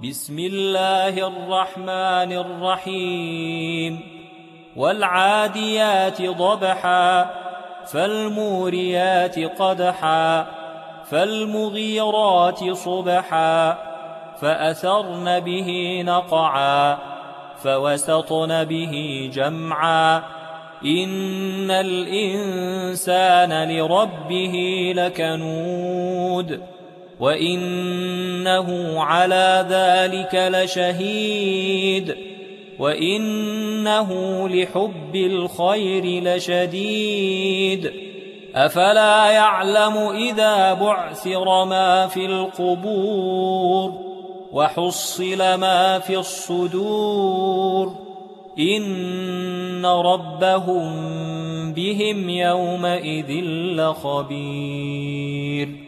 بسم الله الرحمن الرحيم والعاديات ضبحا فالموريات قدحا فالمغيرات صبحا فأثرن به نقعا فوسطن به جمعا إن الإنسان لربه لكنود وإنه على ذلك لشهيد وإنه لحب الخير لشديد أفلا يعلم إذا بعثر ما في القبور وحصل ما في الصدور إن ربهم بهم يومئذ لخبير